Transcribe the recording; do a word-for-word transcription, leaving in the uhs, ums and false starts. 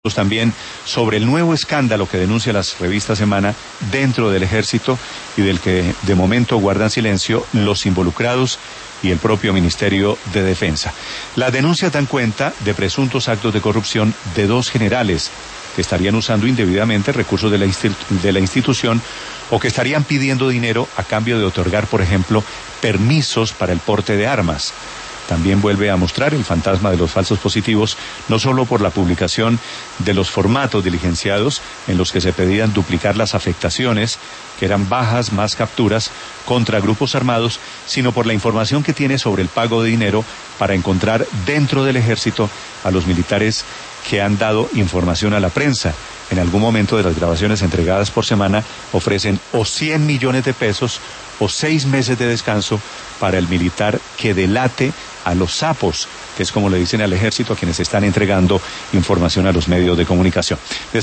también sobre el nuevo escándalo que denuncia la revista Semana dentro del Ejército y del que de momento guardan silencio los involucrados y el propio Ministerio de Defensa. Las denuncias dan cuenta de presuntos actos de corrupción de dos generales que estarían usando indebidamente recursos de la, de la institución o que estarían pidiendo dinero a cambio de otorgar, por ejemplo, permisos para el porte de armas. También vuelve a mostrar el fantasma de los falsos positivos, no solo por la publicación de los formatos diligenciados en los que se pedían duplicar las afectaciones, que eran bajas más capturas contra grupos armados, sino por la información que tiene sobre el pago de dinero para encontrar dentro del Ejército a los militares que han dado información a la prensa. En algún momento de las grabaciones entregadas por Semana ofrecen o cien millones de pesos o seis meses de descanso para el militar que delate a los sapos, que es como le dicen al Ejército a quienes están entregando información a los medios de comunicación.